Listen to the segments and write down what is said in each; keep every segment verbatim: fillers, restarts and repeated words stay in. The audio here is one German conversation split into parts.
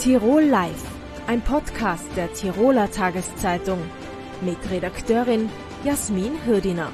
Tirol Live, ein Podcast der Tiroler Tageszeitung mit Redakteurin Jasmin Hürdiner.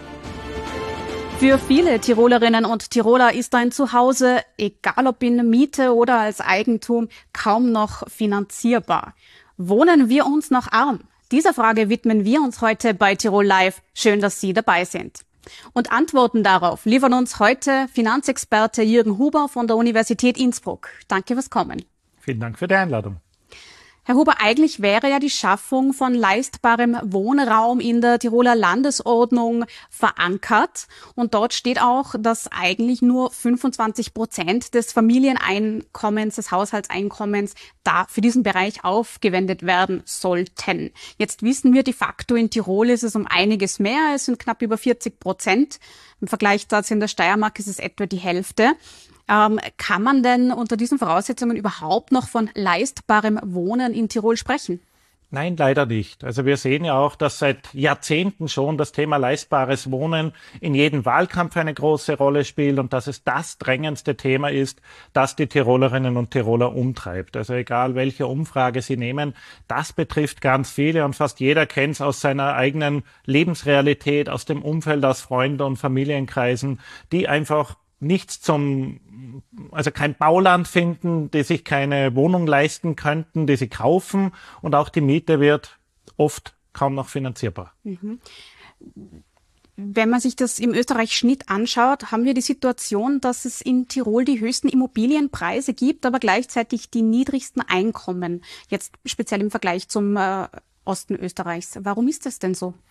Für viele Tirolerinnen und Tiroler ist ein Zuhause, egal ob in Miete oder als Eigentum, kaum noch finanzierbar. Wohnen wir uns noch arm? Dieser Frage widmen wir uns heute bei Tirol Live. Schön, dass Sie dabei sind. Und Antworten darauf liefern uns heute Finanzexperte Jürgen Huber von der Universität Innsbruck. Danke fürs Kommen. Vielen Dank für die Einladung. Herr Huber, eigentlich wäre ja die Schaffung von leistbarem Wohnraum in der Tiroler Landesordnung verankert. Und dort steht auch, dass eigentlich nur fünfundzwanzig Prozent des Familieneinkommens, des Haushaltseinkommens, da für diesen Bereich aufgewendet werden sollten. Jetzt wissen wir de facto, in Tirol ist es um einiges mehr. Es sind knapp über vierzig Prozent. Im Vergleich dazu in der Steiermark ist es etwa die Hälfte. Ähm, kann man denn unter diesen Voraussetzungen überhaupt noch von leistbarem Wohnen in Tirol sprechen? Nein, leider nicht. Also wir sehen ja auch, dass seit Jahrzehnten schon das Thema leistbares Wohnen in jedem Wahlkampf eine große Rolle spielt und dass es das drängendste Thema ist, das die Tirolerinnen und Tiroler umtreibt. Also egal, welche Umfrage Sie nehmen, das betrifft ganz viele und fast jeder kennt es aus seiner eigenen Lebensrealität, aus dem Umfeld, aus Freunden- und Familienkreisen, die einfach nichts zum, also kein Bauland finden, die sich keine Wohnung leisten könnten, die sie kaufen, und auch die Miete wird oft kaum noch finanzierbar. Mhm. Wenn man sich das im Österreich-Schnitt anschaut, haben wir die Situation, dass es in Tirol die höchsten Immobilienpreise gibt, aber gleichzeitig die niedrigsten Einkommen, jetzt speziell im Vergleich zum äh, Osten Österreichs. Warum ist das denn so?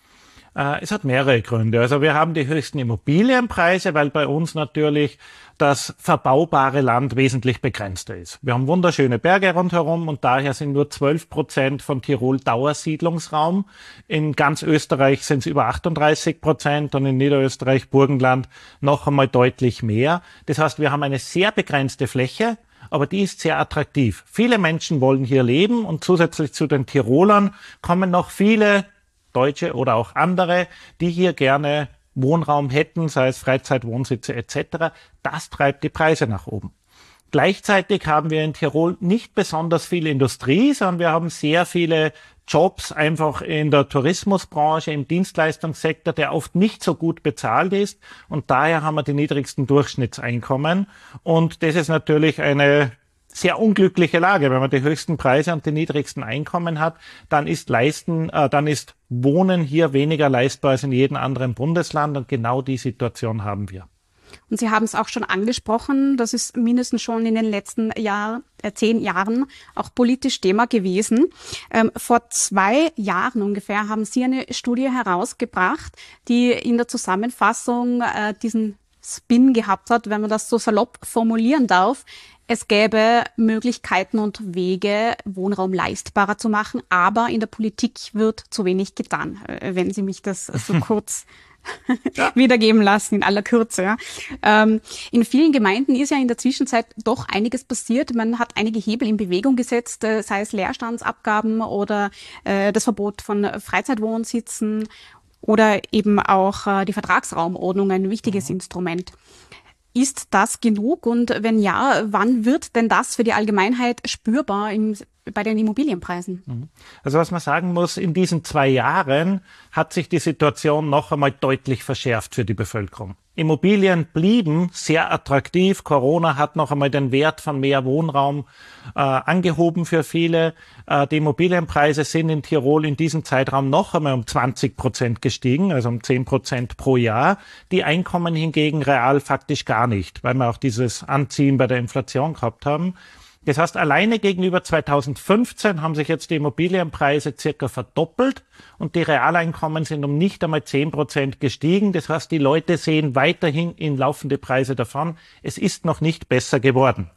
Es hat mehrere Gründe. Also wir haben die höchsten Immobilienpreise, weil bei uns natürlich das verbaubare Land wesentlich begrenzter ist. Wir haben wunderschöne Berge rundherum und daher sind nur zwölf Prozent von Tirol Dauersiedlungsraum. In ganz Österreich sind es über achtunddreißig Prozent und in Niederösterreich, Burgenland noch einmal deutlich mehr. Das heißt, wir haben eine sehr begrenzte Fläche, aber die ist sehr attraktiv. Viele Menschen wollen hier leben und zusätzlich zu den Tirolern kommen noch viele Deutsche oder auch andere, die hier gerne Wohnraum hätten, sei es Freizeitwohnsitze et cetera. Das treibt die Preise nach oben. Gleichzeitig haben wir in Tirol nicht besonders viel Industrie, sondern wir haben sehr viele Jobs einfach in der Tourismusbranche, im Dienstleistungssektor, der oft nicht so gut bezahlt ist. Und daher haben wir die niedrigsten Durchschnittseinkommen. Und das ist natürlich eine sehr unglückliche Lage. Wenn man die höchsten Preise und die niedrigsten Einkommen hat, dann ist Leisten, äh, dann ist Wohnen hier weniger leistbar als in jedem anderen Bundesland, und genau die Situation haben wir. Und Sie haben es auch schon angesprochen, das ist mindestens schon in den letzten Jahr, äh, zehn Jahren auch politisch Thema gewesen. Ähm, vor zwei Jahren ungefähr haben Sie eine Studie herausgebracht, die in der Zusammenfassung äh, diesen Spin gehabt hat, wenn man das so salopp formulieren darf. Es gäbe Möglichkeiten und Wege, Wohnraum leistbarer zu machen, aber in der Politik wird zu wenig getan, wenn Sie mich das so kurz ja. wiedergeben lassen, in aller Kürze. Ja. Ähm, in vielen Gemeinden ist ja in der Zwischenzeit doch einiges passiert. Man hat einige Hebel in Bewegung gesetzt, äh, sei es Leerstandsabgaben oder äh, das Verbot von Freizeitwohnsitzen oder eben auch äh, die Vertragsraumordnung, ein wichtiges mhm. Instrument. Ist das genug? Und wenn ja, wann wird denn das für die Allgemeinheit spürbar im, bei den Immobilienpreisen? Also was man sagen muss, in diesen zwei Jahren hat sich die Situation noch einmal deutlich verschärft für die Bevölkerung. Immobilien blieben sehr attraktiv. Corona hat noch einmal den Wert von mehr Wohnraum äh, angehoben für viele. Äh, die Immobilienpreise sind in Tirol in diesem Zeitraum noch einmal um zwanzig Prozent gestiegen, also um zehn Prozent pro Jahr. Die Einkommen hingegen real faktisch gar nicht, weil wir auch dieses Anziehen bei der Inflation gehabt haben. Das heißt, alleine gegenüber zweitausendfünfzehn haben sich jetzt die Immobilienpreise circa verdoppelt und die Realeinkommen sind um nicht einmal zehn Prozent gestiegen. Das heißt, die Leute sehen weiterhin in laufende Preise davon. Es ist noch nicht besser geworden.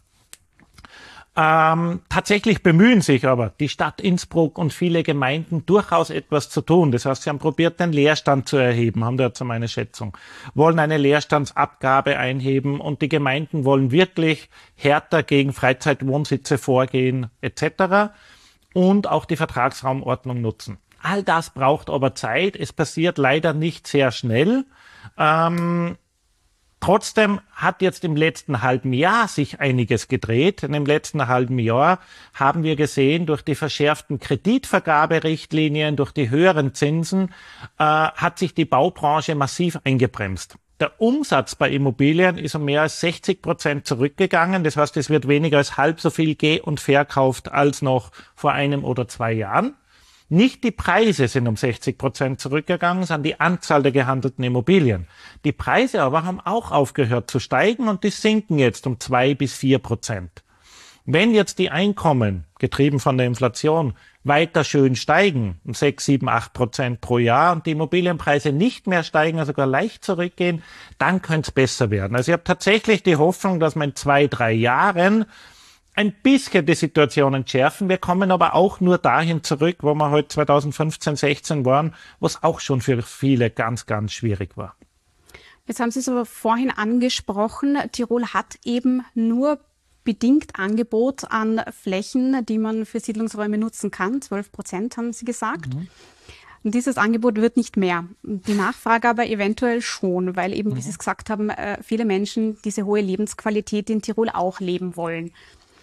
Ähm, tatsächlich bemühen sich aber die Stadt Innsbruck und viele Gemeinden durchaus etwas zu tun. Das heißt, sie haben probiert, den Leerstand zu erheben, haben dazu meine Schätzung, wollen eine Leerstandsabgabe einheben und die Gemeinden wollen wirklich härter gegen Freizeitwohnsitze vorgehen et cetera und auch die Vertragsraumordnung nutzen. All das braucht aber Zeit. Es passiert leider nicht sehr schnell. Ähm, Trotzdem hat jetzt im letzten halben Jahr sich einiges gedreht. In dem letzten halben Jahr haben wir gesehen, durch die verschärften Kreditvergaberichtlinien, durch die höheren Zinsen, äh, hat sich die Baubranche massiv eingebremst. Der Umsatz bei Immobilien ist um mehr als sechzig Prozent zurückgegangen. Das heißt, es wird weniger als halb so viel ge- und verkauft als noch vor einem oder zwei Jahren. Nicht die Preise sind um sechzig Prozent zurückgegangen, sondern die Anzahl der gehandelten Immobilien. Die Preise aber haben auch aufgehört zu steigen und die sinken jetzt um zwei bis vier Prozent. Wenn jetzt die Einkommen, getrieben von der Inflation, weiter schön steigen, um sechs, sieben, acht Prozent pro Jahr und die Immobilienpreise nicht mehr steigen, also sogar leicht zurückgehen, dann könnte es besser werden. Also ich habe tatsächlich die Hoffnung, dass man in zwei, drei Jahren ein bisschen die Situation entschärfen. Wir kommen aber auch nur dahin zurück, wo wir heute zweitausendfünfzehn, sechzehn waren, wo es auch schon für viele ganz, ganz schwierig war. Jetzt haben Sie es aber vorhin angesprochen, Tirol hat eben nur bedingt Angebot an Flächen, die man für Siedlungsräume nutzen kann. zwölf Prozent haben Sie gesagt. Mhm. Und dieses Angebot wird nicht mehr. Die Nachfrage aber eventuell schon, weil eben, mhm. wie Sie es gesagt haben, viele Menschen diese hohe Lebensqualität in Tirol auch leben wollen.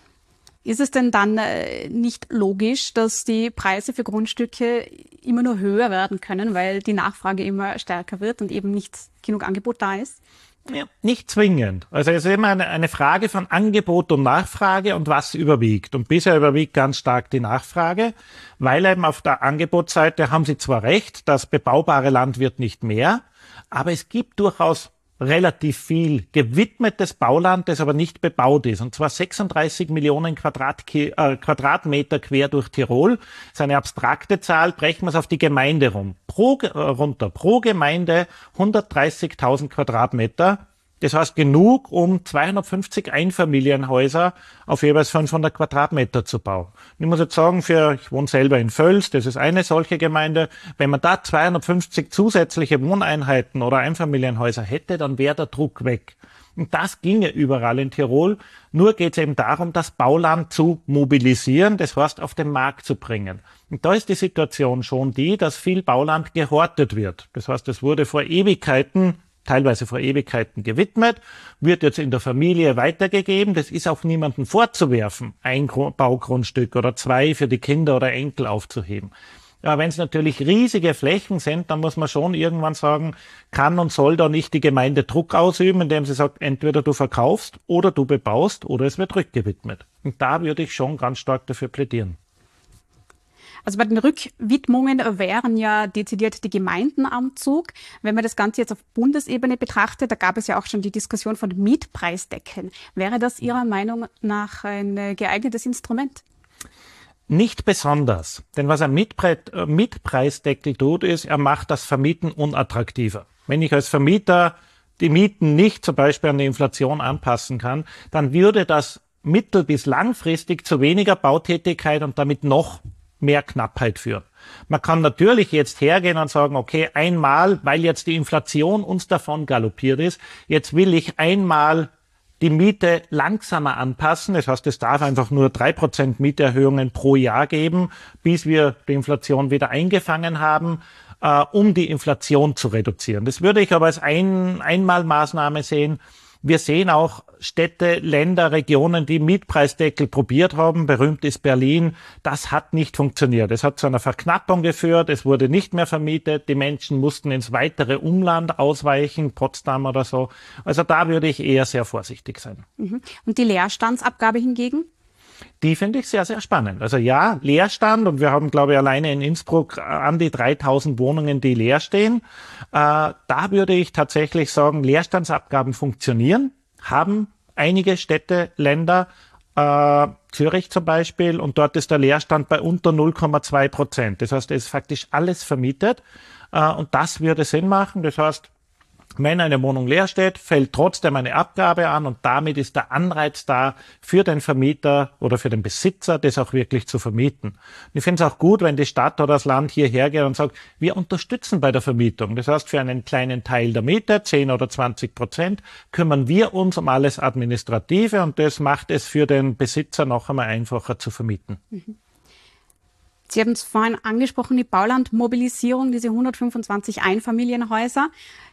Ist es denn dann nicht logisch, dass die Preise für Grundstücke immer nur höher werden können, weil die Nachfrage immer stärker wird und eben nicht genug Angebot da ist? Ja, nicht zwingend. Also es ist immer eine, eine Frage von Angebot und Nachfrage und was überwiegt. Und bisher überwiegt ganz stark die Nachfrage, weil eben auf der Angebotsseite haben Sie zwar recht, das bebaubare Land wird nicht mehr, aber es gibt durchaus relativ viel gewidmetes Bauland, das aber nicht bebaut ist. Und zwar sechsunddreißig Millionen Quadratki- äh, Quadratmeter quer durch Tirol. Das ist eine abstrakte Zahl, brechen wir es auf die Gemeinde rum. Pro, äh, runter. Pro Gemeinde hundertdreißigtausend Quadratmeter. Das heißt genug, um zweihundertfünfzig Einfamilienhäuser auf jeweils fünfhundert Quadratmeter zu bauen. Und ich muss jetzt sagen, für, ich wohne selber in Völs, das ist eine solche Gemeinde, wenn man da zweihundertfünfzig zusätzliche Wohneinheiten oder Einfamilienhäuser hätte, dann wäre der Druck weg. Und das ginge überall in Tirol. Nur geht es eben darum, das Bauland zu mobilisieren, das heißt auf den Markt zu bringen. Und da ist die Situation schon die, dass viel Bauland gehortet wird. Das heißt, es wurde vor Ewigkeiten teilweise vor Ewigkeiten gewidmet, wird jetzt in der Familie weitergegeben. Das ist auch niemandem vorzuwerfen, ein Baugrundstück oder zwei für die Kinder oder Enkel aufzuheben. Aber wenn es natürlich riesige Flächen sind, dann muss man schon irgendwann sagen, kann und soll da nicht die Gemeinde Druck ausüben, indem sie sagt, entweder du verkaufst oder du bebaust oder es wird rückgewidmet. Und da würde ich schon ganz stark dafür plädieren. Also bei den Rückwidmungen wären ja dezidiert die Gemeinden am Zug. Wenn man das Ganze jetzt auf Bundesebene betrachtet, da gab es ja auch schon die Diskussion von Mietpreisdeckeln. Wäre das Ihrer Meinung nach ein geeignetes Instrument? Nicht besonders. Denn was ein Mietpre- Mietpreisdeckel tut, ist, er macht das Vermieten unattraktiver. Wenn ich als Vermieter die Mieten nicht zum Beispiel an die Inflation anpassen kann, dann würde das mittel- bis langfristig zu weniger Bautätigkeit und damit noch mehr Knappheit führen. Man kann natürlich jetzt hergehen und sagen, okay, einmal, weil jetzt die Inflation uns davon galoppiert ist, jetzt will ich einmal die Miete langsamer anpassen. Das heißt, es darf einfach nur drei Prozent Mieterhöhungen pro Jahr geben, bis wir die Inflation wieder eingefangen haben, äh, um die Inflation zu reduzieren. Das würde ich aber als ein Einmalmaßnahme sehen. Wir sehen auch Städte, Länder, Regionen, die Mietpreisdeckel probiert haben. Berühmt ist Berlin. Das hat nicht funktioniert. Es hat zu einer Verknappung geführt. Es wurde nicht mehr vermietet. Die Menschen mussten ins weitere Umland ausweichen, Potsdam oder so. Also da würde ich eher sehr vorsichtig sein. Und die Leerstandsabgabe hingegen? Die finde ich sehr, sehr spannend. Also ja, Leerstand, und wir haben, glaube ich, alleine in Innsbruck an die dreitausend Wohnungen, die leer stehen. Äh, da würde ich tatsächlich sagen, Leerstandsabgaben funktionieren, haben einige Städte, Länder, äh, Zürich zum Beispiel, und dort ist der Leerstand bei unter null Komma zwei Prozent. Das heißt, es ist faktisch alles vermietet, äh, und das würde Sinn machen. Das heißt, wenn eine Wohnung leer steht, fällt trotzdem eine Abgabe an und damit ist der Anreiz da für den Vermieter oder für den Besitzer, das auch wirklich zu vermieten. Und ich finde es auch gut, wenn die Stadt oder das Land hierher geht und sagt, wir unterstützen bei der Vermietung. Das heißt, für einen kleinen Teil der Miete, zehn oder zwanzig Prozent, kümmern wir uns um alles Administrative und das macht es für den Besitzer noch einmal einfacher zu vermieten. Mhm. Sie haben es vorhin angesprochen, die Baulandmobilisierung, diese hundertfünfundzwanzig Einfamilienhäuser.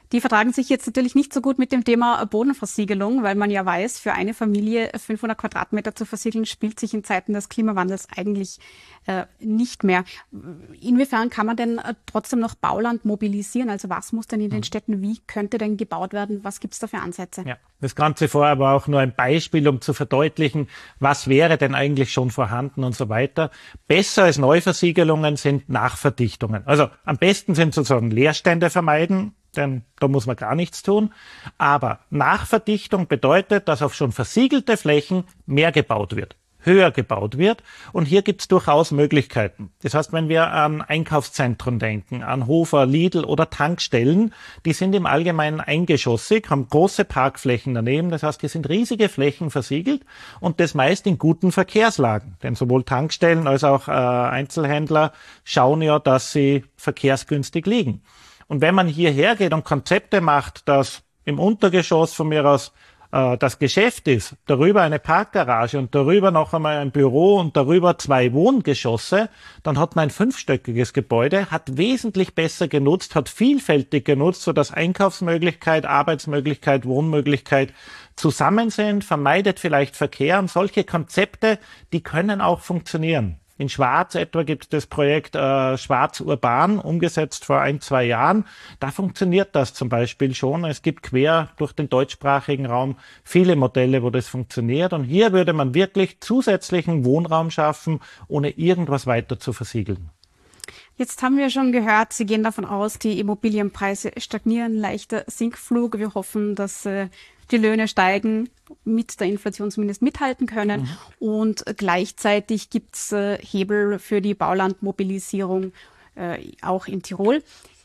Die vertragen sich jetzt natürlich nicht so gut mit dem Thema Bodenversiegelung, weil man ja weiß, für eine Familie fünfhundert Quadratmeter zu versiegeln, spielt sich in Zeiten des Klimawandels eigentlich äh, nicht mehr. Inwiefern kann man denn äh, trotzdem noch Bauland mobilisieren? Also was muss denn in den Städten, wie könnte denn gebaut werden? Was gibt es da für Ansätze? Ja, das Ganze vorher war auch nur ein Beispiel, um zu verdeutlichen, was wäre denn eigentlich schon vorhanden und so weiter. Besser als Neuversiegelungen sind Nachverdichtungen. Also am besten sind sozusagen Leerstände vermeiden, denn da muss man gar nichts tun. Aber Nachverdichtung bedeutet, dass auf schon versiegelte Flächen mehr gebaut wird, höher gebaut wird. Und hier gibt es durchaus Möglichkeiten. Das heißt, wenn wir an Einkaufszentren denken, an Hofer, Lidl oder Tankstellen, die sind im Allgemeinen eingeschossig, haben große Parkflächen daneben. Das heißt, hier sind riesige Flächen versiegelt und das meist in guten Verkehrslagen. Denn sowohl Tankstellen als auch äh, Einzelhändler schauen ja, dass sie verkehrsgünstig liegen. Und wenn man hierher geht und Konzepte macht, dass im Untergeschoss von mir aus äh, das Geschäft ist, darüber eine Parkgarage und darüber noch einmal ein Büro und darüber zwei Wohngeschosse, dann hat man ein fünfstöckiges Gebäude, hat wesentlich besser genutzt, hat vielfältig genutzt, sodass Einkaufsmöglichkeit, Arbeitsmöglichkeit, Wohnmöglichkeit zusammen sind, vermeidet vielleicht Verkehr. Und solche Konzepte, die können auch funktionieren. In Schwaz etwa gibt es das Projekt äh, Schwaz Urban, umgesetzt vor ein, zwei Jahren. Da funktioniert das zum Beispiel schon. Es gibt quer durch den deutschsprachigen Raum viele Modelle, wo das funktioniert. Und hier würde man wirklich zusätzlichen Wohnraum schaffen, ohne irgendwas weiter zu versiegeln. Jetzt haben wir schon gehört, Sie gehen davon aus, die Immobilienpreise stagnieren, leichter Sinkflug. Wir hoffen, dass äh, die Löhne steigen, mit der Inflation zumindest mithalten können. Mhm. Und gleichzeitig gibt's äh, Hebel für die Baulandmobilisierung äh, auch in Tirol.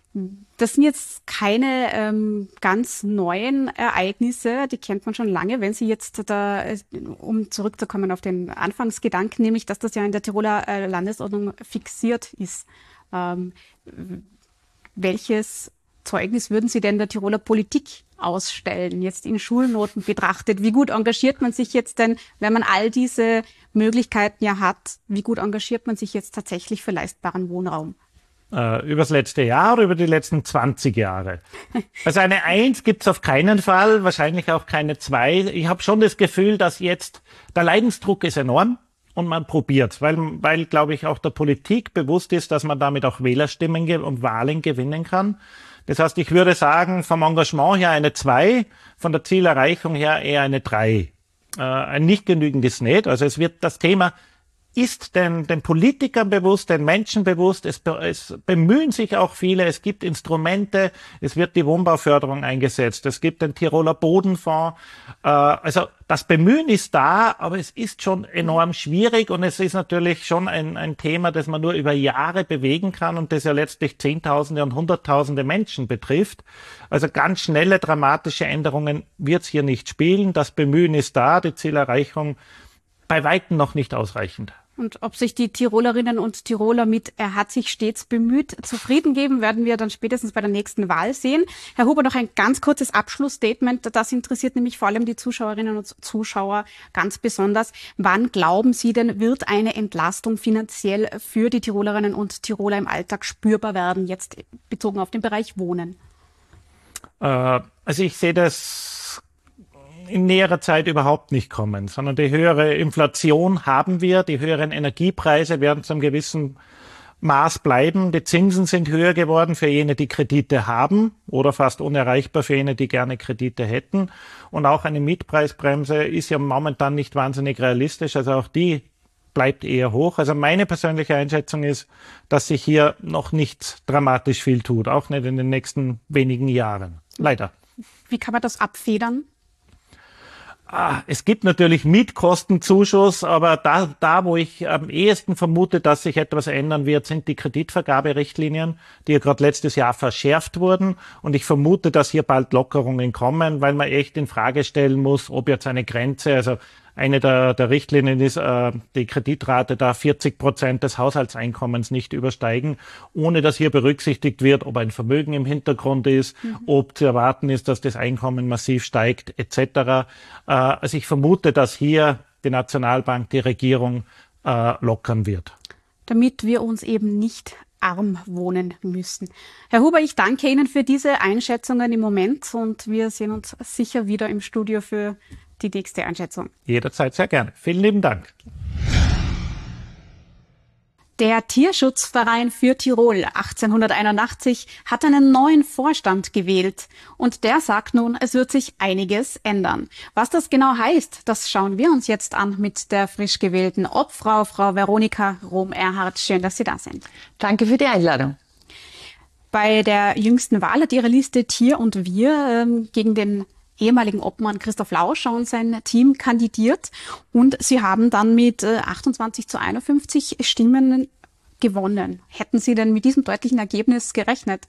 Das sind jetzt keine ähm, ganz neuen Ereignisse, die kennt man schon lange. Wenn Sie jetzt da, um zurückzukommen auf den Anfangsgedanken, nämlich, dass das ja in der Tiroler äh, Landesordnung fixiert ist. Ähm, welches Zeugnis würden Sie denn der Tiroler Politik ausstellen, jetzt in Schulnoten betrachtet? Wie gut engagiert man sich jetzt denn, wenn man all diese Möglichkeiten ja hat, wie gut engagiert man sich jetzt tatsächlich für leistbaren Wohnraum? Äh, übers letzte Jahr oder über die letzten zwanzig Jahre? Also eine Eins gibt's auf keinen Fall, wahrscheinlich auch keine Zwei. Ich habe schon das Gefühl, dass jetzt der Leidensdruck ist enorm. Und man probiert, weil, weil, glaube ich, auch der Politik bewusst ist, dass man damit auch Wählerstimmen und Wahlen gewinnen kann. Das heißt, ich würde sagen, vom Engagement her eine zwei, von der Zielerreichung her eher eine drei. Äh, ein nicht genügendes nicht. Also es wird das Thema ist den, den Politikern bewusst, den Menschen bewusst. Es, es bemühen sich auch viele. Es gibt Instrumente. Es wird die Wohnbauförderung eingesetzt. Es gibt den Tiroler Bodenfonds. Äh, also das Bemühen ist da, aber es ist schon enorm schwierig und es ist natürlich schon ein, ein Thema, das man nur über Jahre bewegen kann und das ja letztlich Zehntausende und Hunderttausende Menschen betrifft. Also ganz schnelle, dramatische Änderungen wird es hier nicht spielen. Das Bemühen ist da, die Zielerreichung bei Weitem noch nicht ausreichend. Und ob sich die Tirolerinnen und Tiroler mit er hat sich stets bemüht zufrieden geben, werden wir dann spätestens bei der nächsten Wahl sehen. Herr Huber, noch ein ganz kurzes Abschlussstatement. Das interessiert nämlich vor allem die Zuschauerinnen und Zuschauer ganz besonders. Wann glauben Sie denn, wird eine Entlastung finanziell für die Tirolerinnen und Tiroler im Alltag spürbar werden, jetzt bezogen auf den Bereich Wohnen? Äh, also ich sehe das in näherer Zeit überhaupt nicht kommen, sondern die höhere Inflation haben wir, die höheren Energiepreise werden zu einem gewissen Maß bleiben. Die Zinsen sind höher geworden für jene, die Kredite haben oder fast unerreichbar für jene, die gerne Kredite hätten. Und auch eine Mietpreisbremse ist ja momentan nicht wahnsinnig realistisch, also auch die bleibt eher hoch. Also meine persönliche Einschätzung ist, dass sich hier noch nicht dramatisch viel tut, auch nicht in den nächsten wenigen Jahren. Leider. Wie kann man das abfedern? Ah, es gibt natürlich Mietkostenzuschuss, aber da, da, wo ich am ehesten vermute, dass sich etwas ändern wird, sind die Kreditvergaberichtlinien, die ja gerade letztes Jahr verschärft wurden. Und ich vermute, dass hier bald Lockerungen kommen, weil man echt in Frage stellen muss, ob jetzt eine Grenze, also eine der, der Richtlinien ist, äh, die Kreditrate darf vierzig Prozent des Haushaltseinkommens nicht übersteigen, ohne dass hier berücksichtigt wird, ob ein Vermögen im Hintergrund ist, mhm. ob zu erwarten ist, dass das Einkommen massiv steigt, et cetera. Äh, also ich vermute, dass hier die Nationalbank, die Regierung äh, lockern wird. Damit wir uns eben nicht arm wohnen müssen. Herr Huber, ich danke Ihnen für diese Einschätzungen im Moment und wir sehen uns sicher wieder im Studio für die nächste Einschätzung. Jederzeit sehr gerne. Vielen lieben Dank. Der Tierschutzverein für Tirol achtzehnhunderteinundachtzig hat einen neuen Vorstand gewählt und der sagt nun, es wird sich einiges ändern. Was das genau heißt, das schauen wir uns jetzt an mit der frisch gewählten Obfrau, Frau Veronika Rom-Erhardt. Schön, dass Sie da sind. Danke für die Einladung. Bei der jüngsten Wahl hat Ihre Liste Tier und Wir ähm, gegen den ehemaligen Obmann Christoph Lauscher und sein Team kandidiert und Sie haben dann mit achtundzwanzig zu einundfünfzig Stimmen gewonnen. Hätten Sie denn mit diesem deutlichen Ergebnis gerechnet?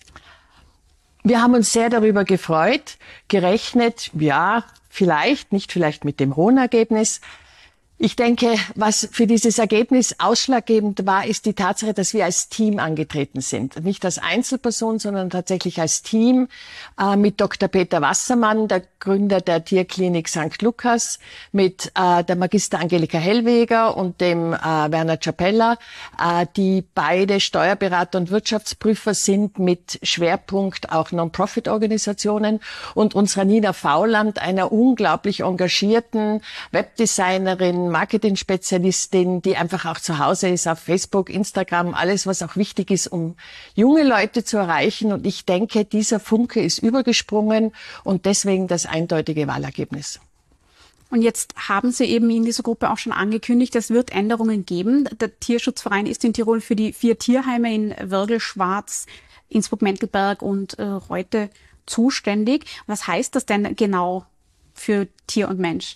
Wir haben uns sehr darüber gefreut. Gerechnet, ja, vielleicht, nicht vielleicht mit dem hohen Ergebnis. Ich denke, was für dieses Ergebnis ausschlaggebend war, ist die Tatsache, dass wir als Team angetreten sind. Nicht als Einzelperson, sondern tatsächlich als Team äh, mit Doktor Peter Wassermann, der Gründer der Tierklinik Sankt Lukas, mit äh, der Magister Angelika Hellweger und dem äh, Werner Czapella, äh, die beide Steuerberater und Wirtschaftsprüfer sind mit Schwerpunkt auch Non-Profit-Organisationen und unserer Nina Fauland, einer unglaublich engagierten Webdesignerin, Marketing-Spezialistin, die einfach auch zu Hause ist auf Facebook, Instagram, alles, was auch wichtig ist, um junge Leute zu erreichen. Und ich denke, dieser Funke ist übergesprungen und deswegen das eindeutige Wahlergebnis. Und jetzt haben Sie eben in dieser Gruppe auch schon angekündigt, es wird Änderungen geben. Der Tierschutzverein ist in Tirol für die vier Tierheime in Wörgl, Schwarz, Innsbruck-Menkelberg und äh, Reute zuständig. Was heißt das denn genau für Tier und Mensch?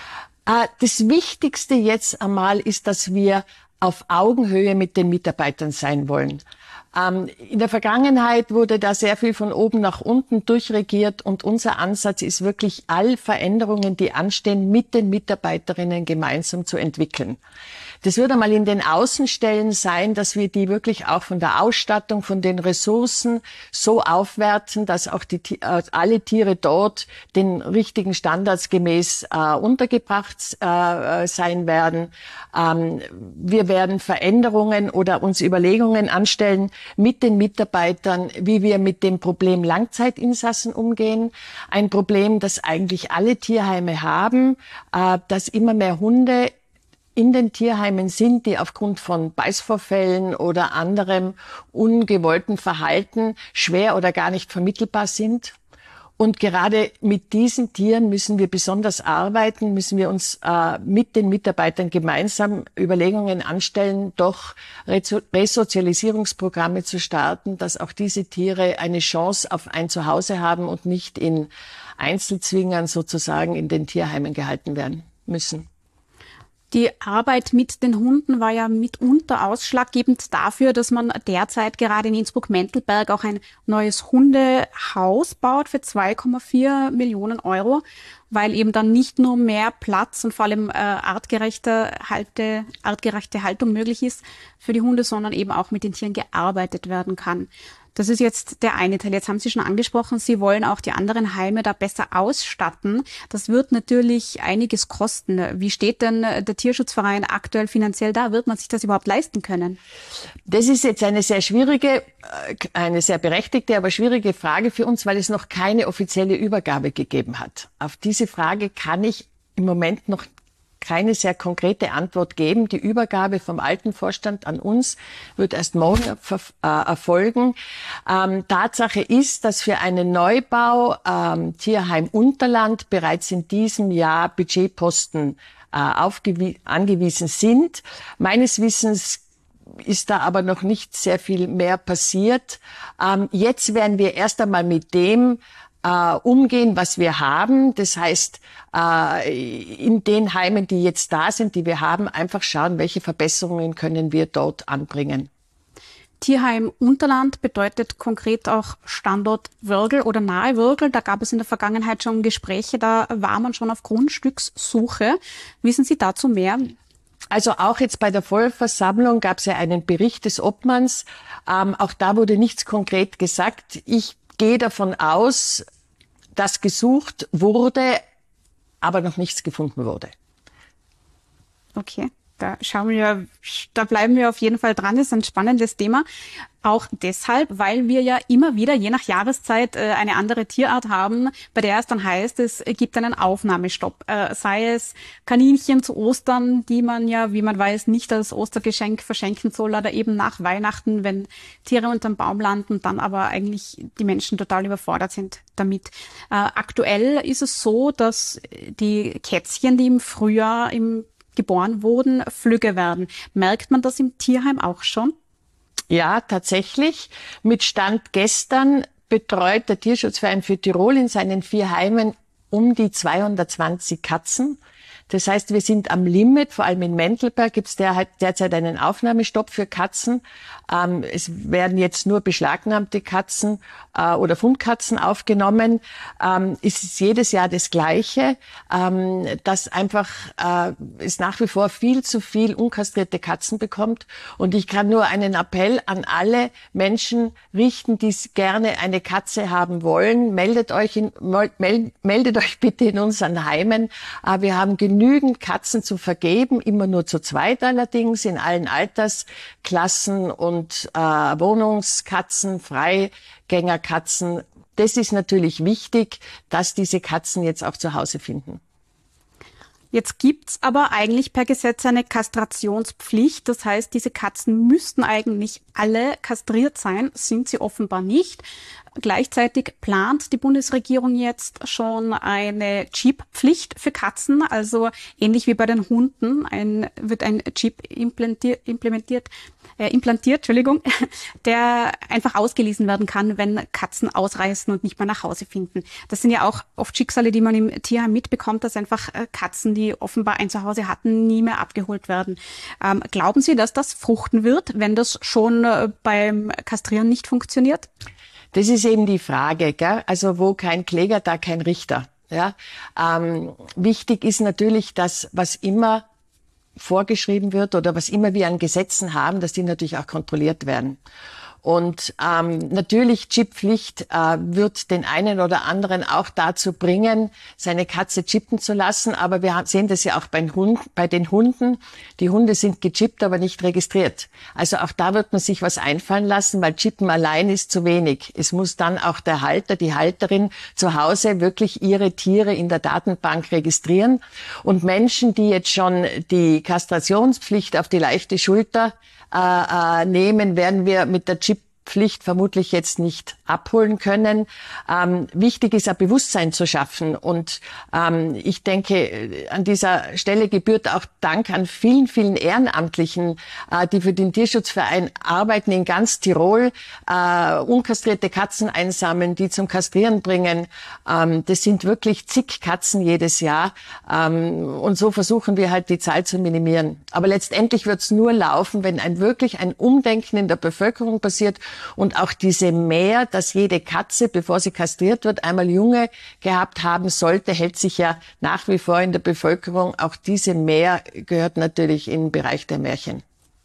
Das Wichtigste jetzt einmal ist, dass wir auf Augenhöhe mit den Mitarbeitern sein wollen. In der Vergangenheit wurde da sehr viel von oben nach unten durchregiert und unser Ansatz ist wirklich, all Veränderungen, die anstehen, mit den Mitarbeiterinnen gemeinsam zu entwickeln. Das wird einmal in den Außenstellen sein, dass wir die wirklich auch von der Ausstattung, von den Ressourcen so aufwerten, dass auch die, äh, alle Tiere dort den richtigen Standards gemäß äh, untergebracht äh, sein werden. Ähm, wir werden Veränderungen oder uns Überlegungen anstellen mit den Mitarbeitern, wie wir mit dem Problem Langzeitinsassen umgehen. Ein Problem, das eigentlich alle Tierheime haben, äh, dass immer mehr Hunde in den Tierheimen sind, die aufgrund von Beißvorfällen oder anderem ungewollten Verhalten schwer oder gar nicht vermittelbar sind. Und gerade mit diesen Tieren müssen wir besonders arbeiten, müssen wir uns äh, mit den Mitarbeitern gemeinsam Überlegungen anstellen, doch Resozialisierungsprogramme zu starten, dass auch diese Tiere eine Chance auf ein Zuhause haben und nicht in Einzelzwingern sozusagen in den Tierheimen gehalten werden müssen. Die Arbeit mit den Hunden war ja mitunter ausschlaggebend dafür, dass man derzeit gerade in Innsbruck-Menkelberg auch ein neues Hundehaus baut für zwei Komma vier Millionen Euro, weil eben dann nicht nur mehr Platz und vor allem äh, artgerechte, Halte, artgerechte Haltung möglich ist für die Hunde, sondern eben auch mit den Tieren gearbeitet werden kann. Das ist jetzt der eine Teil. Jetzt haben Sie schon angesprochen, Sie wollen auch die anderen Heime da besser ausstatten. Das wird natürlich einiges kosten. Wie steht denn der Tierschutzverein aktuell finanziell da? Wird man sich das überhaupt leisten können? Das ist jetzt eine sehr schwierige, eine sehr berechtigte, aber schwierige Frage für uns, weil es noch keine offizielle Übergabe gegeben hat. Auf diese Frage kann ich im Moment noch keine sehr konkrete Antwort geben. Die Übergabe vom alten Vorstand an uns wird erst morgen äh, erfolgen. Ähm, Tatsache ist, dass für einen Neubau ähm, Tierheim Unterland bereits in diesem Jahr Budgetposten äh, angewiesen sind. Meines Wissens ist da aber noch nicht sehr viel mehr passiert. Ähm, jetzt werden wir erst einmal mit dem Uh, umgehen, was wir haben. Das heißt, uh, in den Heimen, die jetzt da sind, die wir haben, einfach schauen, welche Verbesserungen können wir dort anbringen. Tierheim Unterland bedeutet konkret auch Standort Wörgl oder nahe Wörgl. Da gab es in der Vergangenheit schon Gespräche, da war man schon auf Grundstückssuche. Wissen Sie dazu mehr? Also auch jetzt bei der Vollversammlung gab es ja einen Bericht des Obmanns. Ähm, auch da wurde nichts konkret gesagt. Ich gehe davon aus, dass gesucht wurde, aber noch nichts gefunden wurde. Okay. Da schauen wir, da bleiben wir auf jeden Fall dran. Das ist ein spannendes Thema. Auch deshalb, weil wir ja immer wieder, je nach Jahreszeit, eine andere Tierart haben, bei der es dann heißt, es gibt einen Aufnahmestopp. Sei es Kaninchen zu Ostern, die man ja, wie man weiß, nicht als Ostergeschenk verschenken soll, oder eben nach Weihnachten, wenn Tiere unterm Baum landen, dann aber eigentlich die Menschen total überfordert sind damit. Aktuell ist es so, dass die Kätzchen, die im Frühjahr im geboren wurden, flügge werden. Merkt man das im Tierheim auch schon? Ja, tatsächlich. Mit Stand gestern betreut der Tierschutzverein für Tirol in seinen vier Heimen um die zweihundertzwanzig Katzen. Das heißt, wir sind am Limit. Vor allem in Mentelberg gibt es der, derzeit einen Aufnahmestopp für Katzen. Ähm, es werden jetzt nur beschlagnahmte Katzen äh, oder Fundkatzen aufgenommen. Ähm, es ist jedes Jahr das Gleiche, ähm, dass einfach äh, es nach wie vor viel zu viel unkastrierte Katzen bekommt. Und ich kann nur einen Appell an alle Menschen richten, die gerne eine Katze haben wollen. Meldet euch, in, meld, meldet euch bitte in unseren Heimen. Äh, wir haben genügend genügend Katzen zu vergeben, immer nur zu zweit allerdings, in allen Altersklassen und äh, Wohnungskatzen, Freigängerkatzen. Das ist natürlich wichtig, dass diese Katzen jetzt auch zu Hause finden. Jetzt gibt's aber eigentlich per Gesetz eine Kastrationspflicht. Das heißt, diese Katzen müssten eigentlich alle kastriert sein, sind sie offenbar nicht. Gleichzeitig plant die Bundesregierung jetzt schon eine Chip-Pflicht für Katzen, also ähnlich wie bei den Hunden ein, wird ein Chip implantiert, implementiert, äh, implantiert, Entschuldigung, der einfach ausgelesen werden kann, wenn Katzen ausreißen und nicht mehr nach Hause finden. Das sind ja auch oft Schicksale, die man im Tierheim mitbekommt, dass einfach Katzen, die offenbar ein Zuhause hatten, nie mehr abgeholt werden. Ähm, glauben Sie, dass das fruchten wird, wenn das schon äh, beim Kastrieren nicht funktioniert? Das ist eben die Frage, gell? Also wo kein Kläger, da kein Richter. Ja? Ähm, wichtig ist natürlich, dass was immer vorgeschrieben wird oder was immer wir an Gesetzen haben, dass die natürlich auch kontrolliert werden. Und ähm, natürlich Chipppflicht äh, wird den einen oder anderen auch dazu bringen, seine Katze chippen zu lassen. Aber wir sehen das ja auch bei den, Hunden, bei den Hunden. Die Hunde sind gechippt, aber nicht registriert. Also auch da wird man sich was einfallen lassen, weil Chippen allein ist zu wenig. Es muss dann auch der Halter, die Halterin zu Hause wirklich ihre Tiere in der Datenbank registrieren. Und Menschen, die jetzt schon die Kastrationspflicht auf die leichte Schulter Äh, äh, nehmen, werden wir mit der Chip-Pflicht vermutlich jetzt nicht abholen können. Ähm, wichtig ist, ein Bewusstsein zu schaffen. Und ähm, ich denke, an dieser Stelle gebührt auch Dank an vielen, vielen Ehrenamtlichen, äh, die für den Tierschutzverein arbeiten in ganz Tirol, äh, unkastrierte Katzen einsammeln, die zum Kastrieren bringen. Ähm, das sind wirklich zig Katzen jedes Jahr. Ähm, und so versuchen wir halt die Zahl zu minimieren. Aber letztendlich wird es nur laufen, wenn ein wirklich ein Umdenken in der Bevölkerung passiert und auch diese Mehr, dass jede Katze, bevor sie kastriert wird, einmal Junge gehabt haben sollte, hält sich ja nach wie vor in der Bevölkerung. Auch diese Mehr gehört natürlich in den Bereich der Märchen.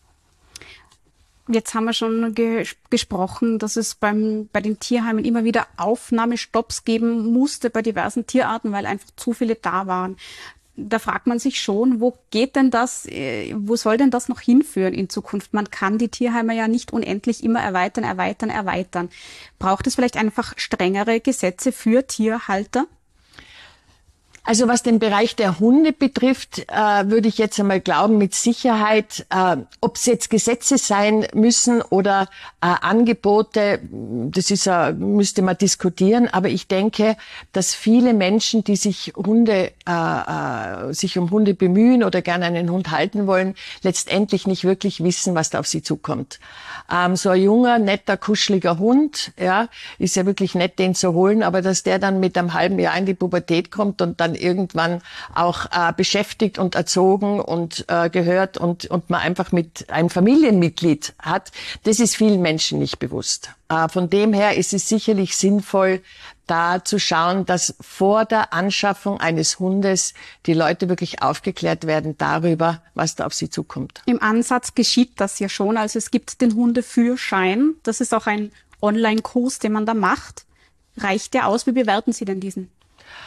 Jetzt haben wir schon ge- gesprochen, dass es beim, bei den Tierheimen immer wieder Aufnahmestopps geben musste bei diversen Tierarten, weil einfach zu viele da waren. Da fragt man sich schon, wo geht denn das, wo soll denn das noch hinführen in Zukunft? Man kann die Tierheime ja nicht unendlich immer erweitern, erweitern, erweitern. Braucht es vielleicht einfach strengere Gesetze für Tierhalter? Also was den Bereich der Hunde betrifft, äh, würde ich jetzt einmal glauben, mit Sicherheit, äh, ob es jetzt Gesetze sein müssen oder äh, Angebote, das ist, äh, müsste man diskutieren. Aber ich denke, dass viele Menschen, die sich Hunde, äh, äh, sich um Hunde bemühen oder gerne einen Hund halten wollen, letztendlich nicht wirklich wissen, was da auf sie zukommt. Ähm, so ein junger, netter, kuscheliger Hund, ja, ist ja wirklich nett, den zu holen, aber dass der dann mit einem halben Jahr in die Pubertät kommt und dann irgendwann auch äh, beschäftigt und erzogen und äh, gehört und und man einfach mit einem Familienmitglied hat, das ist vielen Menschen nicht bewusst. Äh, von dem her ist es sicherlich sinnvoll, da zu schauen, dass vor der Anschaffung eines Hundes die Leute wirklich aufgeklärt werden darüber, was da auf sie zukommt. Im Ansatz geschieht das ja schon. Also es gibt den Hundeführschein. Das ist auch ein Online-Kurs, den man da macht. Reicht der aus? Wie bewerten Sie denn diesen?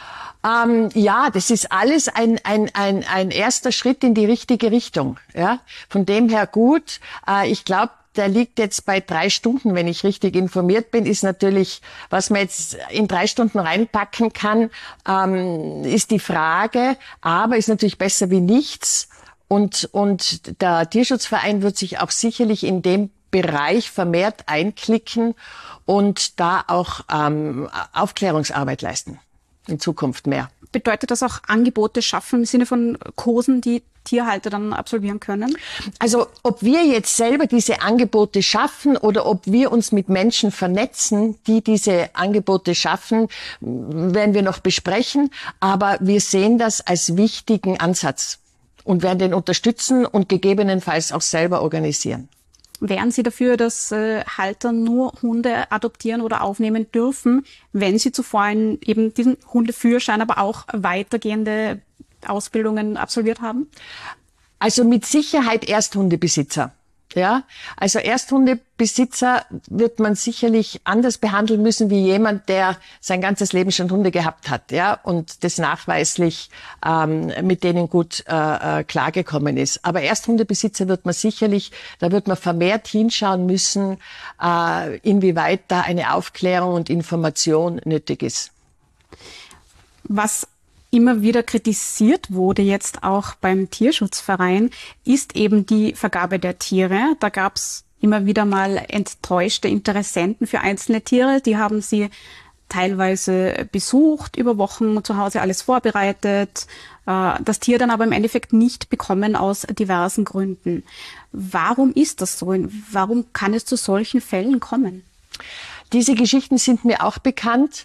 Ähm, ja, das ist alles ein, ein, ein, ein erster Schritt in die richtige Richtung. Ja, von dem her gut. Äh, ich glaube, der liegt jetzt bei drei Stunden, wenn ich richtig informiert bin, ist natürlich, was man jetzt in drei Stunden reinpacken kann, ähm, ist die Frage, aber ist natürlich besser wie nichts. Und, und der Tierschutzverein wird sich auch sicherlich in dem Bereich vermehrt einklicken und da auch ähm, Aufklärungsarbeit leisten. In Zukunft mehr. Bedeutet das auch Angebote schaffen im Sinne von Kursen, die Tierhalter dann absolvieren können? Also ob wir jetzt selber diese Angebote schaffen oder ob wir uns mit Menschen vernetzen, die diese Angebote schaffen, werden wir noch besprechen. Aber wir sehen das als wichtigen Ansatz und werden den unterstützen und gegebenenfalls auch selber organisieren. Wären Sie dafür, dass äh, Halter nur Hunde adoptieren oder aufnehmen dürfen, wenn sie zuvor einen, eben diesen Hundeführerschein, aber auch weitergehende Ausbildungen absolviert haben? Also mit Sicherheit Ersthundebesitzer. Ja, also Ersthundebesitzer wird man sicherlich anders behandeln müssen wie jemand, der sein ganzes Leben schon Hunde gehabt hat, ja, und das nachweislich ähm, mit denen gut äh, klargekommen ist. Aber Ersthundebesitzer wird man sicherlich, da wird man vermehrt hinschauen müssen, äh, inwieweit da eine Aufklärung und Information nötig ist. Was immer wieder kritisiert wurde, jetzt auch beim Tierschutzverein, ist eben die Vergabe der Tiere. Da gab es immer wieder mal enttäuschte Interessenten für einzelne Tiere. Die haben sie teilweise besucht, über Wochen zu Hause alles vorbereitet, das Tier dann aber im Endeffekt nicht bekommen aus diversen Gründen. Warum ist das so? Warum kann es zu solchen Fällen kommen? Diese Geschichten sind mir auch bekannt.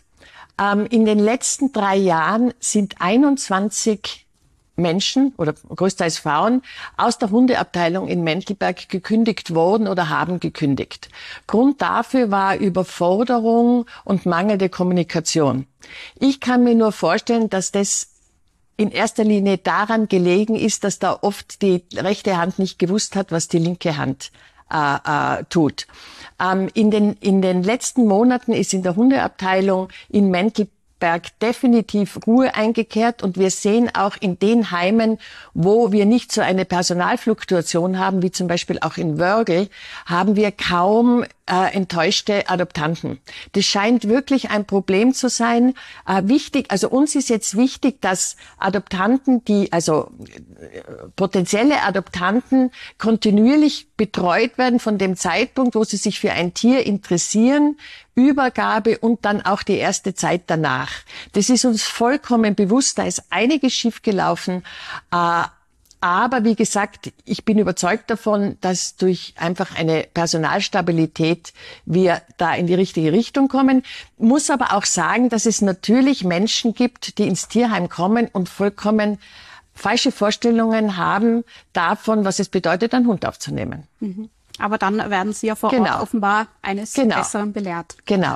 In den letzten drei Jahren sind einundzwanzig Menschen oder größtenteils Frauen aus der Hundeabteilung in Mentelberg gekündigt worden oder haben gekündigt. Grund dafür war Überforderung und mangelnde Kommunikation. Ich kann mir nur vorstellen, dass das in erster Linie daran gelegen ist, dass da oft die rechte Hand nicht gewusst hat, was die linke Hand äh, äh, tut. Ähm, in den, in den letzten Monaten ist in der Hundeabteilung in Mentelberg definitiv Ruhe eingekehrt und wir sehen auch in den Heimen, wo wir nicht so eine Personalfluktuation haben, wie zum Beispiel auch in Wörgl, haben wir kaum äh, enttäuschte Adoptanten. Das scheint wirklich ein Problem zu sein. Äh, wichtig, also uns ist jetzt wichtig, dass Adoptanten, die, also äh, potenzielle Adoptanten kontinuierlich betreut werden von dem Zeitpunkt, wo sie sich für ein Tier interessieren, Übergabe und dann auch die erste Zeit danach. Das ist uns vollkommen bewusst, da ist einiges schiefgelaufen. Äh, aber wie gesagt, ich bin überzeugt davon, dass durch einfach eine Personalstabilität wir da in die richtige Richtung kommen. Muss aber auch sagen, dass es natürlich Menschen gibt, die ins Tierheim kommen und vollkommen falsche Vorstellungen haben davon, was es bedeutet, einen Hund aufzunehmen. Mhm. Aber dann werden Sie ja vor genau. Ort offenbar eines genau. Besseren belehrt. Genau.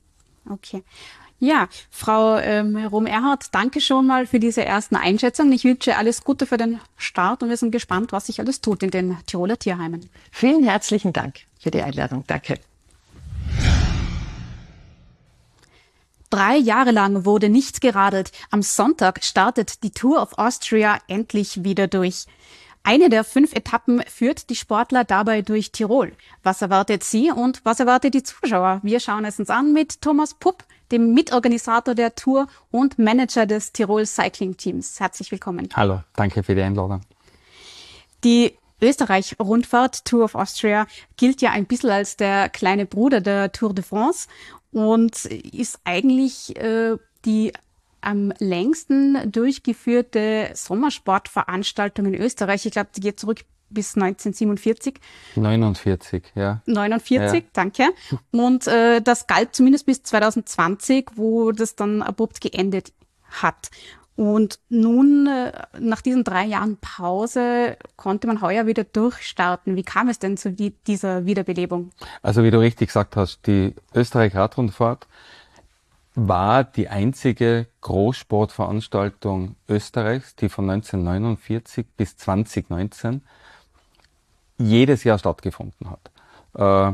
Okay. Ja, Frau ähm, Rom-Erhardt, danke schon mal für diese ersten Einschätzungen. Ich wünsche alles Gute für den Start und wir sind gespannt, was sich alles tut in den Tiroler Tierheimen. Vielen herzlichen Dank für die Einladung. Danke. Drei Jahre lang wurde nichts geradelt. Am Sonntag startet die Tour of Austria endlich wieder durch. Eine der fünf Etappen führt die Sportler dabei durch Tirol. Was erwartet Sie und was erwartet die Zuschauer? Wir schauen es uns an mit Thomas Pupp, dem Mitorganisator der Tour und Manager des Tirol Cycling Teams. Herzlich willkommen. Hallo, danke für die Einladung. Die Österreich-Rundfahrt Tour of Austria gilt ja ein bisschen als der kleine Bruder der Tour de France und ist eigentlich äh, die am längsten durchgeführte Sommersportveranstaltung in Österreich. Ich glaube, die geht zurück bis neunzehnhundertsiebenundvierzig. neunundvierzig, ja. neunundvierzig, ja. Danke. Und äh, das galt zumindest bis zweitausendzwanzig, wo das dann abrupt geendet hat. Und nun, äh, nach diesen drei Jahren Pause, konnte man heuer wieder durchstarten. Wie kam es denn zu die, dieser Wiederbelebung? Also wie du richtig gesagt hast, die Österreich-Radrundfahrt war die einzige Großsportveranstaltung Österreichs, die von neunzehnhundertneunundvierzig bis zwanzig neunzehn jedes Jahr stattgefunden hat.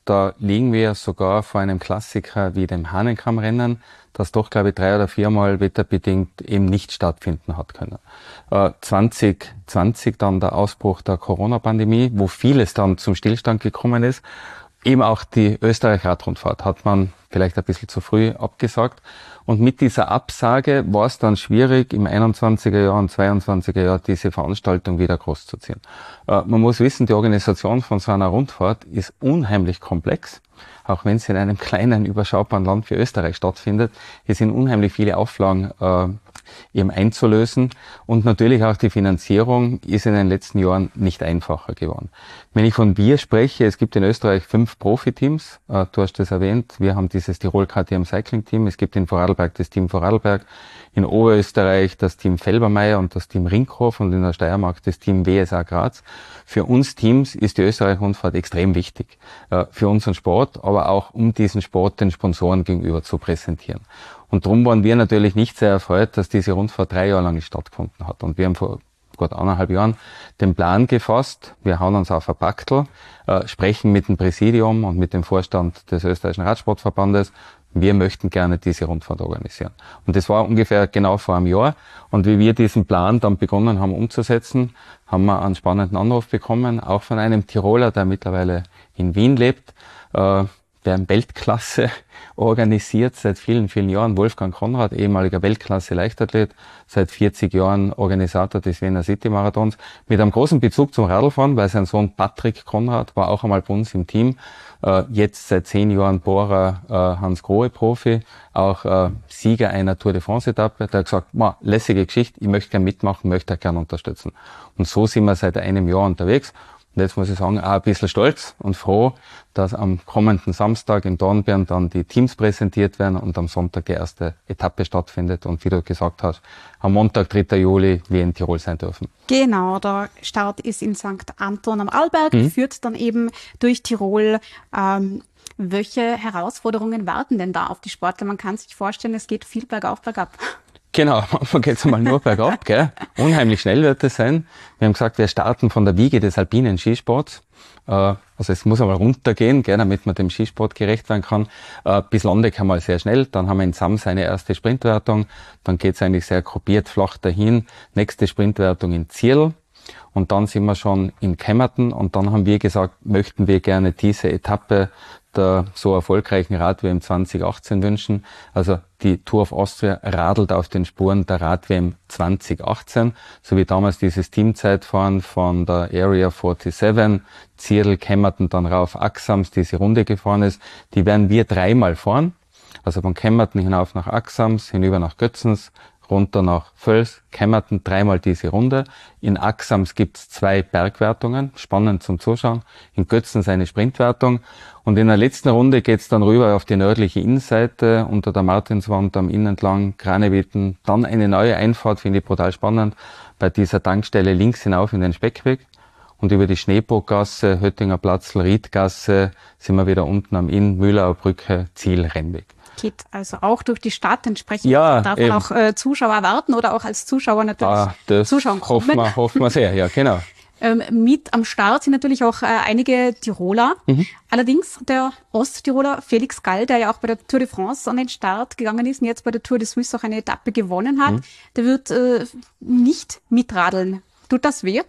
da liegen wir sogar vor einem Klassiker wie dem Hahnenkammrennen, das doch, glaube ich, drei oder viermal wetterbedingt eben nicht stattfinden hat können. Äh, zwanzig zwanzig dann der Ausbruch der Corona-Pandemie, wo vieles dann zum Stillstand gekommen ist. Eben auch die Österreich-Radrundfahrt hat man vielleicht ein bisschen zu früh abgesagt. Und mit dieser Absage war es dann schwierig, im einundzwanziger Jahr und zweiundzwanziger Jahr diese Veranstaltung wieder großzuziehen. Äh, man muss wissen, die Organisation von so einer Rundfahrt ist unheimlich komplex. Auch wenn sie in einem kleinen, überschaubaren Land wie Österreich stattfindet, es sind unheimlich viele Auflagen äh, eben einzulösen. Und natürlich auch die Finanzierung ist in den letzten Jahren nicht einfacher geworden. Wenn ich von wir spreche, es gibt in Österreich fünf Profiteams. Äh, du hast das erwähnt. Wir haben dieses Tirol K T M Cycling Team. Es gibt in Vorarlberg das Team Vorarlberg, in Oberösterreich das Team Felbermeier und das Team Rinkhof und in der Steiermark das Team W S A Graz. Für uns Teams ist die Österreich-Rundfahrt extrem wichtig. Äh, für unseren Sport, aber auch um diesen Sport den Sponsoren gegenüber zu präsentieren. Und darum waren wir natürlich nicht sehr erfreut, dass diese Rundfahrt drei Jahre lang nicht stattgefunden hat. Und wir haben vor gut anderthalb Jahren den Plan gefasst, wir hauen uns auf ein Paktel, äh, sprechen mit dem Präsidium und mit dem Vorstand des Österreichischen Radsportverbandes. Wir möchten gerne diese Rundfahrt organisieren. Und das war ungefähr genau vor einem Jahr. Und wie wir diesen Plan dann begonnen haben umzusetzen, haben wir einen spannenden Anruf bekommen, auch von einem Tiroler, der mittlerweile in Wien lebt, äh, der in Weltklasse organisiert seit vielen, vielen Jahren. Wolfgang Konrad, ehemaliger Weltklasse-Leichtathlet, seit vierzig Jahren Organisator des Wiener City-Marathons, mit einem großen Bezug zum Radlfahren, weil sein Sohn Patrick Konrad war auch einmal bei uns im Team. Äh, jetzt seit zehn Jahren Bohrer äh, Hans Grohe Profi, auch äh, Sieger einer Tour de France-Etappe. Der hat gesagt, ma, lässige Geschichte, ich möchte gerne mitmachen, möchte auch gerne unterstützen. Und so sind wir seit einem Jahr unterwegs. Und jetzt muss ich sagen, auch ein bisschen stolz und froh, dass am kommenden Samstag in Dornbirn dann die Teams präsentiert werden und am Sonntag die erste Etappe stattfindet. Und wie du gesagt hast, am Montag, dritter Juli, wir in Tirol sein dürfen. Genau, der Start ist in Sankt Anton am Arlberg, mhm. führt dann eben durch Tirol. Ähm, welche Herausforderungen warten denn da auf die Sportler? Man kann sich vorstellen, es geht viel bergauf, bergab. Genau, am Anfang geht's einmal nur bergab, gell? Unheimlich schnell wird es sein. Wir haben gesagt, wir starten von der Wiege des alpinen Skisports. Äh, also es muss einmal runtergehen, gell, damit man dem Skisport gerecht werden kann. Äh, bis Landeck einmal sehr schnell. Dann haben wir in Sams eine erste Sprintwertung. Dann geht's eigentlich sehr gruppiert flach dahin. Nächste Sprintwertung in Zierl. Und dann sind wir schon in Kemmerton. Und dann haben wir gesagt, möchten wir gerne diese Etappe der so erfolgreichen Rad-W M zwanzig achtzehn wünschen. Also die Tour of Austria radelt auf den Spuren der Rad-W M zwanzig achtzehn, so wie damals dieses Teamzeitfahren von der Area siebenundvierzig, Zierl, Kemmerton, dann rauf Axams, diese Runde gefahren ist. Die werden wir dreimal fahren. Also von Kemmerton hinauf nach Axams, hinüber nach Götzens, runter nach Völs, Kemmerton, dreimal diese Runde. In Axams gibt's zwei Bergwertungen, spannend zum Zuschauen. In Götzens eine Sprintwertung. Und in der letzten Runde geht's dann rüber auf die nördliche Innenseite, unter der Martinswand am Inn entlang, Kranewitten. Dann eine neue Einfahrt, finde ich brutal spannend, bei dieser Tankstelle links hinauf in den Speckweg. Und über die Schneeburggasse, Höttinger Platzl, Riedgasse sind wir wieder unten am Inn, Mühlauer Brücke, Ziel, Rennweg. Geht also auch durch die Stadt, entsprechend ja, darf man eben. auch äh, Zuschauer erwarten oder auch als Zuschauer natürlich ah, das zuschauen kommen. Hoffen wir, hoffen wir sehr, ja, genau. Ähm, mit am Start sind natürlich auch äh, einige Tiroler. Mhm. Allerdings der Osttiroler Felix Gall, der ja auch bei der Tour de France an den Start gegangen ist und jetzt bei der Tour de Suisse auch eine Etappe gewonnen hat, mhm. der wird äh, nicht mitradeln. Tut das weh?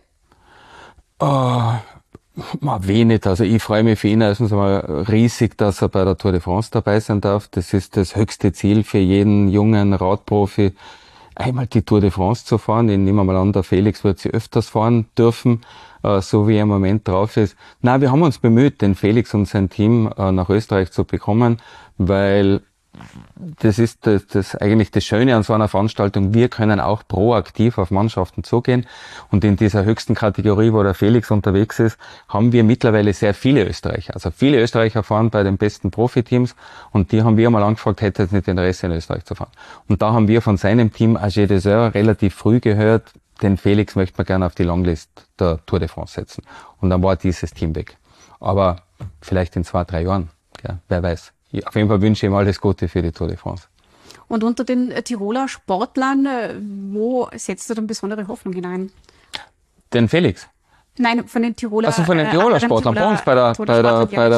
Oh. Mal wenig. Also ich freue mich für ihn erstens mal riesig, dass er bei der Tour de France dabei sein darf. Das ist das höchste Ziel für jeden jungen Radprofi, einmal die Tour de France zu fahren. Ich nehme mal an, der Felix wird sie öfters fahren dürfen, äh, so wie er im Moment drauf ist. Nein, wir haben uns bemüht, den Felix und sein Team äh, nach Österreich zu bekommen, weil das ist das, das eigentlich das Schöne an so einer Veranstaltung. Wir können auch proaktiv auf Mannschaften zugehen. Und in dieser höchsten Kategorie, wo der Felix unterwegs ist, haben wir mittlerweile sehr viele Österreicher. Also viele Österreicher fahren bei den besten Profiteams. Und die haben wir mal angefragt, hätte es nicht Interesse in Österreich zu fahren. Und da haben wir von seinem Team A G Desert relativ früh gehört, den Felix möchte man gerne auf die Longlist der Tour de France setzen. Und dann war dieses Team weg. Aber vielleicht in zwei, drei Jahren, ja, wer weiß. Ja, auf jeden Fall wünsche ich ihm alles Gute für die Tour de France. Und unter den Tiroler Sportlern, wo setzt du denn besondere Hoffnung hinein? Den Felix? Nein, von den Tiroler Also von den Tiroler äh, Sportlern. Bei uns, bei der, bei der, bei der,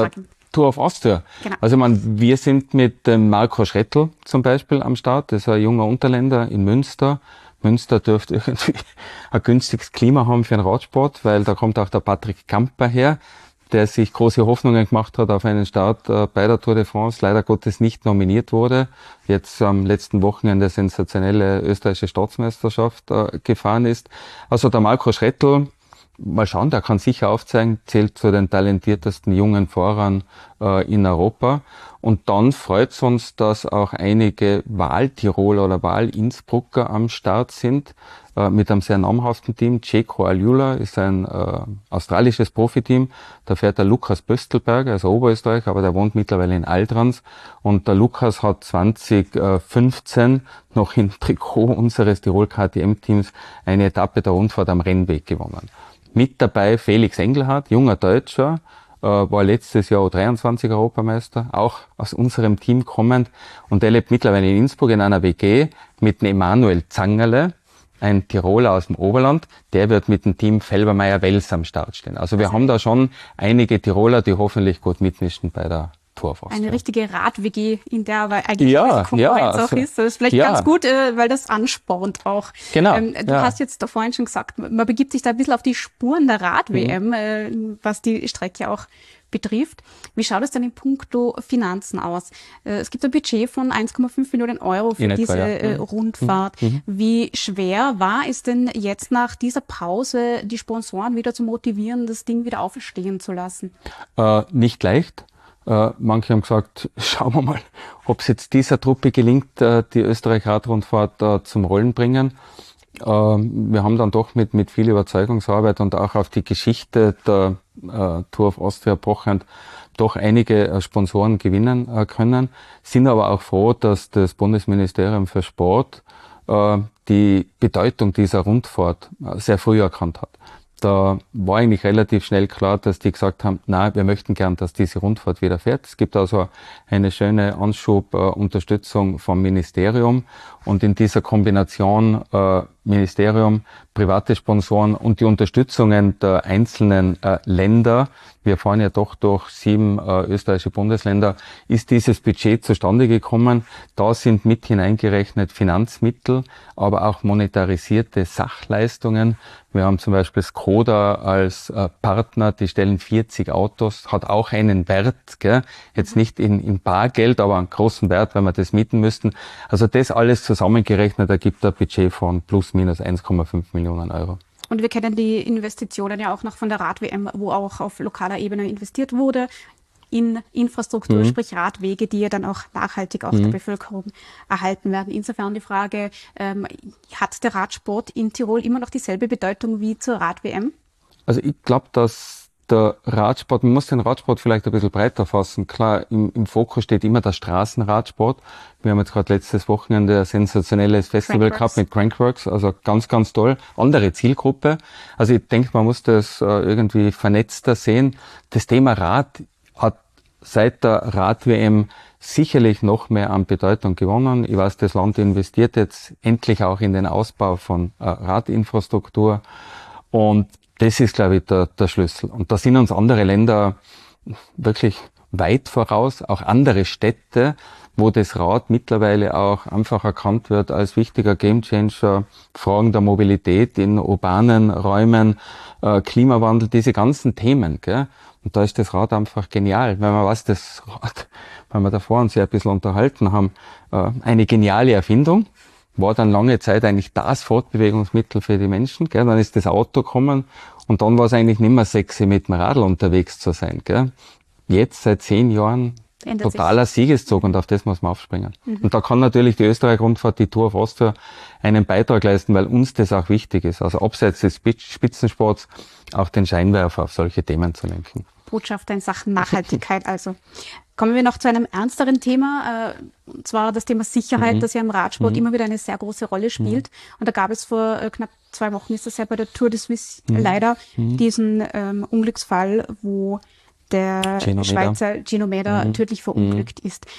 Tour of Austria. Genau. Also man, wir sind mit dem Marco Schrettl zum Beispiel am Start. Das ist ein junger Unterländer in Münster. Münster dürfte irgendwie ein günstiges Klima haben für den Radsport, weil da kommt auch der Patrick Kamper her, der sich große Hoffnungen gemacht hat auf einen Start äh, bei der Tour de France, leider Gottes nicht nominiert wurde. Jetzt am letzten Wochenende sensationelle österreichische Staatsmeisterschaft äh, gefahren ist. Also der Marco Schrettl, mal schauen, der kann sicher aufzeigen, zählt zu den talentiertesten jungen Fahrern äh, in Europa. Und dann freut es uns, dass auch einige Wahl-Tiroler oder Wahl-Innsbrucker am Start sind, äh, mit einem sehr namhaften Team. Ceco Aljula ist ein äh, australisches Profiteam. Da fährt der Lukas Böstelberger, also Oberösterreich, aber der wohnt mittlerweile in Altrans. Und der Lukas hat zwanzig fünfzehn noch im Trikot unseres Tirol-K T M-Teams eine Etappe der Rundfahrt am Rennweg gewonnen. Mit dabei Felix Engelhardt, junger Deutscher, äh, war letztes Jahr U dreiundzwanzig Europameister, auch aus unserem Team kommend. Und der lebt mittlerweile in Innsbruck in einer W G mit dem Emanuel Zangerle, ein Tiroler aus dem Oberland. Der wird mit dem Team Felbermeier-Wels am Start stehen. Also wir also haben da schon einige Tiroler, die hoffentlich gut mitmischen bei der Tour of Austria. Eine richtige Rad-W G, in der aber eigentlich ja, Konkurrenz ja, auch ist. Das ist vielleicht ja. ganz gut, äh, weil das anspornt auch. Genau. Ähm, du ja. hast jetzt da vorhin schon gesagt, man begibt sich da ein bisschen auf die Spuren der Rad-W M, mhm. äh, was die Strecke auch betrifft. Wie schaut es denn in puncto Finanzen aus? Äh, es gibt ein Budget von eins Komma fünf Millionen Euro für in diese etwa, ja. äh, Rundfahrt. Mhm. Wie schwer war es denn jetzt nach dieser Pause, die Sponsoren wieder zu motivieren, das Ding wieder auferstehen zu lassen? Äh, nicht leicht. Äh, manche haben gesagt, schauen wir mal, ob es jetzt dieser Truppe gelingt, äh, die Österreich-Radrundfahrt äh, zum Rollen bringen. Äh, wir haben dann doch mit, mit viel Überzeugungsarbeit und auch auf die Geschichte der äh, Tour of Austria pochend doch einige äh, Sponsoren gewinnen äh, können, sind aber auch froh, dass das Bundesministerium für Sport äh, die Bedeutung dieser Rundfahrt äh, sehr früh erkannt hat. Da war eigentlich relativ schnell klar, dass die gesagt haben, na, wir möchten gern, dass diese Rundfahrt wieder fährt. Es gibt also eine schöne Anschub-Unterstützung vom Ministerium und in dieser Kombination äh, Ministerium, private Sponsoren und die Unterstützungen der einzelnen äh, Länder, wir fahren ja doch durch sieben äh, österreichische Bundesländer, ist dieses Budget zustande gekommen. Da sind mit hineingerechnet Finanzmittel, aber auch monetarisierte Sachleistungen. Wir haben zum Beispiel Skoda als äh, Partner, die stellen vierzig Autos, hat auch einen Wert, gell? Jetzt nicht in, in Bargeld, aber einen großen Wert, wenn wir das mieten müssten. Also das alles zusammengerechnet ergibt ein Budget von plus minus eins Komma fünf Millionen Euro. Und wir kennen die Investitionen ja auch noch von der Rad-W M, wo auch auf lokaler Ebene investiert wurde in Infrastruktur, mhm. sprich Radwege, die ja dann auch nachhaltig auch mhm. der Bevölkerung erhalten werden. Insofern die Frage, ähm, hat der Radsport in Tirol immer noch dieselbe Bedeutung wie zur Rad-W M? Also ich glaube, dass der Radsport, man muss den Radsport vielleicht ein bisschen breiter fassen. Klar, im, im Fokus steht immer der Straßenradsport. Wir haben jetzt gerade letztes Wochenende ein sensationelles Festival gehabt mit Crankworx, also ganz, ganz toll. Andere Zielgruppe. Also ich denke, man muss das äh, irgendwie vernetzter sehen. Das Thema Rad hat seit der Rad-W M sicherlich noch mehr an Bedeutung gewonnen. Ich weiß, das Land investiert jetzt endlich auch in den Ausbau von äh, Radinfrastruktur und das ist, glaube ich, der, der Schlüssel. Und da sind uns andere Länder wirklich weit voraus, auch andere Städte, wo das Rad mittlerweile auch einfach erkannt wird als wichtiger Gamechanger, Fragen der Mobilität in urbanen Räumen, äh, Klimawandel, diese ganzen Themen, gell? Und da ist das Rad einfach genial. Wenn man weiß, das Rad, weil wir davor uns ja ein bisschen unterhalten haben, äh, eine geniale Erfindung, war dann lange Zeit eigentlich das Fortbewegungsmittel für die Menschen, gell? Dann ist das Auto gekommen und dann war es eigentlich nicht mehr sexy, mit dem Radl unterwegs zu sein, gell? Jetzt, seit zehn Jahren, Ändert totaler sich. Siegeszug und auf das muss man aufspringen. Mhm. Und da kann natürlich die Österreich-Rundfahrt, die Tour of Austria, einen Beitrag leisten, weil uns das auch wichtig ist. Also abseits des Spitzensports auch den Scheinwerfer auf solche Themen zu lenken. Botschafter in Sachen Nachhaltigkeit also. Kommen wir noch zu einem ernsteren Thema, äh, und zwar das Thema Sicherheit, mhm. das ja im Radsport mhm. immer wieder eine sehr große Rolle spielt. Mhm. Und da gab es vor äh, knapp zwei Wochen, ist das ja bei der Tour de Suisse mhm. leider, mhm. diesen ähm, Unglücksfall, wo der Gino Schweizer Gino Mäder mhm. tödlich verunglückt mhm. ist.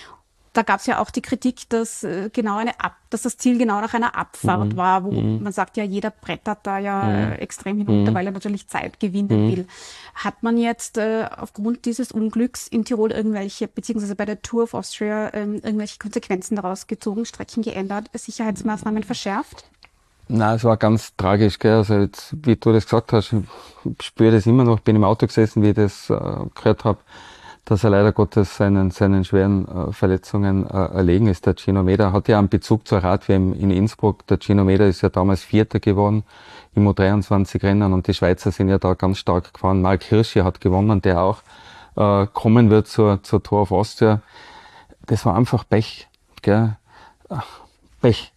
da gab es ja auch die Kritik, dass äh, genau eine Ab dass das Ziel genau nach einer Abfahrt Mhm. war, wo Mhm. man sagt ja, jeder brettert da ja Mhm. äh, extrem hinunter, Mhm. weil er natürlich Zeit gewinnen Mhm. will. Hat man jetzt äh, aufgrund dieses Unglücks in Tirol irgendwelche, beziehungsweise bei der Tour of Austria ähm, irgendwelche Konsequenzen daraus gezogen, Strecken geändert, Sicherheitsmaßnahmen verschärft? Na, es war ganz tragisch, gell? Also jetzt, wie du das gesagt hast, ich spüre das immer noch. Bin im Auto gesessen, wie ich das äh, gehört habe, dass er leider Gottes seinen, seinen schweren äh, Verletzungen äh, erlegen ist. Der Gino Mäder hat ja einen Bezug zur Radw M in Innsbruck. Der Gino Mäder ist ja damals Vierter geworden im U dreiundzwanzig Rennen und die Schweizer sind ja da ganz stark gefahren. Marc Hirschi hat gewonnen, der auch äh, kommen wird zur, zur Tour of Austria. Das war einfach Pech, gell? Ach, Pech.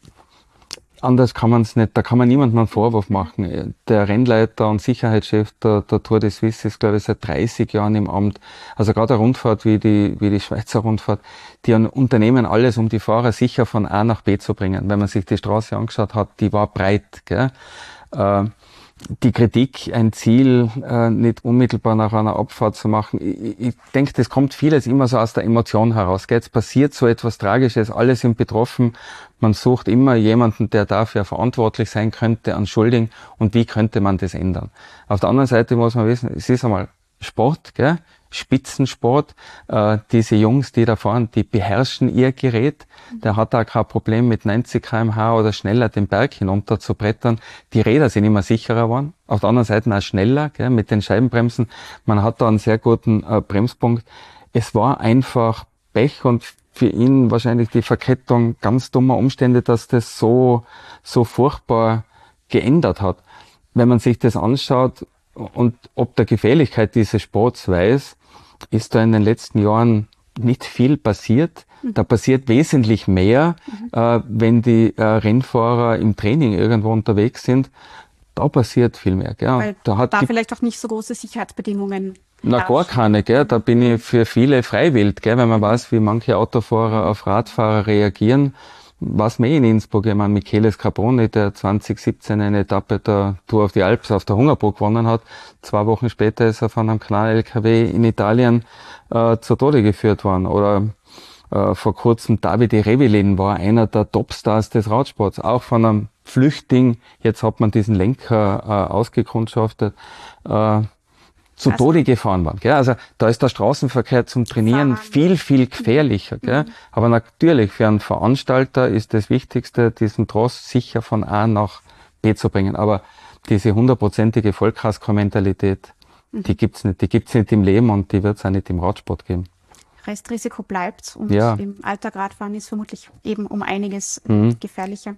Anders kann man es nicht, da kann man niemandem einen Vorwurf machen. Der Rennleiter und Sicherheitschef der, der Tour de Suisse ist, glaube ich, seit dreißig Jahren im Amt. Also gerade eine Rundfahrt wie die, wie die Schweizer Rundfahrt, die unternehmen alles, um die Fahrer sicher von A nach B zu bringen. Wenn man sich die Straße angeschaut hat, die war breit, gell? Äh, die Kritik, ein Ziel äh, nicht unmittelbar nach einer Abfahrt zu machen. Ich, ich denke, das kommt vieles immer so aus der Emotion heraus. Gell? Jetzt passiert so etwas Tragisches, alle sind betroffen. Man sucht immer jemanden, der dafür verantwortlich sein könnte, an Schuldigen. Und wie könnte man das ändern? Auf der anderen Seite muss man wissen, es ist einmal Sport, gell? Spitzensport. Äh, diese Jungs, die da fahren, die beherrschen ihr Gerät. Der hat da kein Problem mit neunzig Kilometer pro Stunde oder schneller den Berg hinunter zu brettern. Die Räder sind immer sicherer geworden. Auf der anderen Seite auch schneller, gell, mit den Scheibenbremsen. Man hat da einen sehr guten äh, Bremspunkt. Es war einfach Pech und für ihn wahrscheinlich die Verkettung ganz dummer Umstände, dass das so, so furchtbar geändert hat. Wenn man sich das anschaut und ob der Gefährlichkeit dieses Sports weiß, ist da in den letzten Jahren nicht viel passiert. Da passiert wesentlich mehr, mhm. äh, wenn die äh, Rennfahrer im Training irgendwo unterwegs sind. Da passiert viel mehr. Gell? Weil da hat da die, vielleicht auch nicht so große Sicherheitsbedingungen Na, herrschen. gar keine. Gell? Da bin ich für viele freiwillig, gell? Wenn man weiß, wie manche Autofahrer auf Radfahrer reagieren. Was mehr in Innsbruck, ich meine, Michele Scarponi, der zwanzig siebzehn eine Etappe der Tour of the Alps auf der Hungerburg gewonnen hat. Zwei Wochen später ist er von einem kleinen L K W in Italien äh, zu Tode geführt worden. Oder äh, vor kurzem Davide Revelin war einer der Topstars des Radsports, auch von einem Flüchtling. Jetzt hat man diesen Lenker äh, ausgekundschaftet. Äh, zu also, Tode gefahren waren. Gell? Also da ist der Straßenverkehr zum Trainieren fahren. viel, viel gefährlicher. Gell? Mhm. Aber natürlich, für einen Veranstalter ist das Wichtigste, diesen Tross sicher von A nach B zu bringen. Aber diese hundertprozentige Vollkasko-Mentalität, mhm. die gibt's nicht. Die gibt's nicht im Leben und die wird's auch nicht im Radsport geben. Restrisiko bleibt und ja. im Alltag Radfahren ist vermutlich eben um einiges mhm. gefährlicher.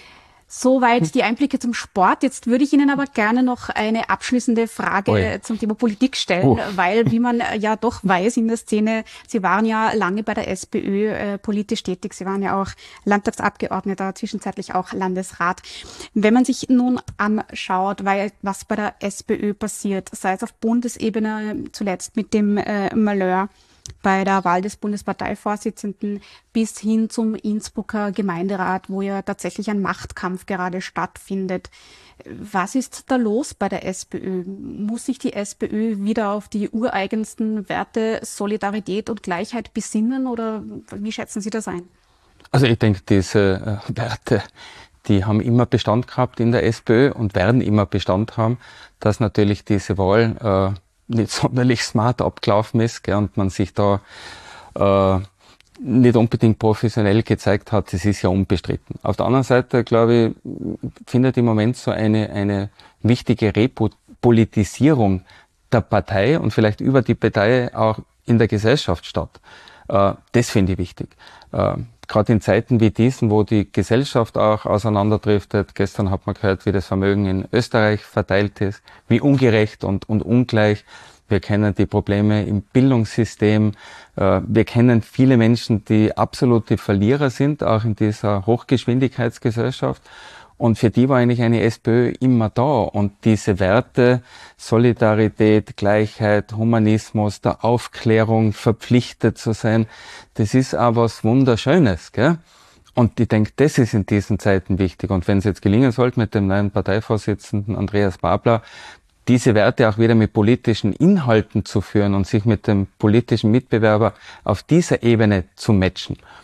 Soweit die Einblicke zum Sport. Jetzt würde ich Ihnen aber gerne noch eine abschließende Frage Oi. zum Thema Politik stellen, oh. weil, wie man ja doch weiß in der Szene, Sie waren ja lange bei der SPÖ äh, politisch tätig. Sie waren ja auch Landtagsabgeordneter, zwischenzeitlich auch Landesrat. Wenn man sich nun anschaut, weil was bei der SPÖ passiert, sei es auf Bundesebene, zuletzt mit dem äh, Malheur bei der Wahl des Bundesparteivorsitzenden bis hin zum Innsbrucker Gemeinderat, wo ja tatsächlich ein Machtkampf gerade stattfindet. Was ist da los bei der SPÖ? Muss sich die SPÖ wieder auf die ureigensten Werte Solidarität und Gleichheit besinnen oder wie schätzen Sie das ein? Also ich denke, diese äh, Werte, die haben immer Bestand gehabt in der SPÖ und werden immer Bestand haben, dass natürlich diese Wahl äh, nicht sonderlich smart abgelaufen ist, gell, und man sich da äh, nicht unbedingt professionell gezeigt hat, das ist ja unbestritten. Auf der anderen Seite, glaube ich, findet im Moment so eine, eine wichtige Repolitisierung der Partei und vielleicht über die Partei auch in der Gesellschaft statt. Äh, das finde ich wichtig. Äh, Gerade in Zeiten wie diesen, wo die Gesellschaft auch auseinanderdriftet. Gestern hat man gehört, wie das Vermögen in Österreich verteilt ist, wie ungerecht und, und ungleich. Wir kennen die Probleme im Bildungssystem. Wir kennen viele Menschen, die absolute Verlierer sind, auch in dieser Hochgeschwindigkeitsgesellschaft. Und für die war eigentlich eine SPÖ immer da. Und diese Werte, Solidarität, Gleichheit, Humanismus, der Aufklärung, verpflichtet zu sein, das ist auch was Wunderschönes, gell? Und ich denke, das ist in diesen Zeiten wichtig. Und wenn es jetzt gelingen sollte mit dem neuen Parteivorsitzenden Andreas Babler, diese Werte auch wieder mit politischen Inhalten zu führen und sich mit dem politischen Mitbewerber auf dieser Ebene zu matchen,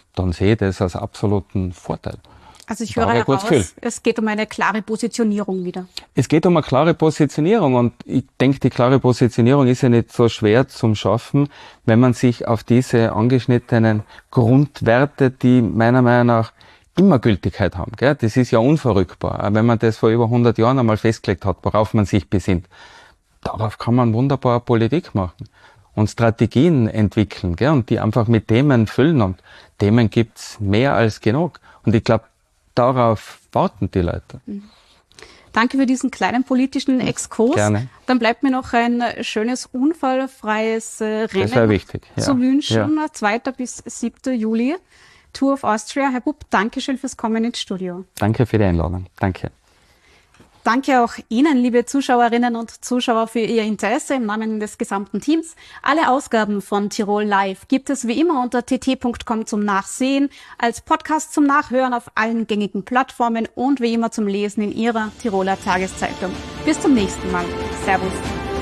dann sehe ich das als absoluten Vorteil. Also ich Da höre habe ich ein gutes heraus, Gefühl. es geht um eine klare Positionierung wieder. Es geht um eine klare Positionierung und ich denke, die klare Positionierung ist ja nicht so schwer zum Schaffen, wenn man sich auf diese angeschnittenen Grundwerte, die meiner Meinung nach immer Gültigkeit haben, gell? Das ist ja unverrückbar. Auch wenn man das vor über hundert Jahren einmal festgelegt hat, worauf man sich besinnt, darauf kann man wunderbar Politik machen und Strategien entwickeln, gell? Und die einfach mit Themen füllen. Und Themen gibt's mehr als genug. Und ich glaube, darauf warten die Leute. Danke für diesen kleinen politischen Exkurs. Gerne. Dann bleibt mir noch ein schönes, unfallfreies äh, Das wäre Rennen wichtig. Ja. zu wünschen. Ja. zweiter bis siebter Juli. Tour of Austria. Herr Bub, danke schön fürs Kommen ins Studio. Danke für die Einladung. Danke. Danke auch Ihnen, liebe Zuschauerinnen und Zuschauer, für Ihr Interesse im Namen des gesamten Teams. Alle Ausgaben von Tirol Live gibt es wie immer unter t t punkt com zum Nachsehen, als Podcast zum Nachhören auf allen gängigen Plattformen und wie immer zum Lesen in Ihrer Tiroler Tageszeitung. Bis zum nächsten Mal. Servus.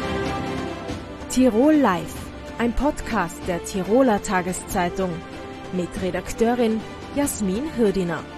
Tirol Live, ein Podcast der Tiroler Tageszeitung mit Redakteurin Jasmin Hürdiner.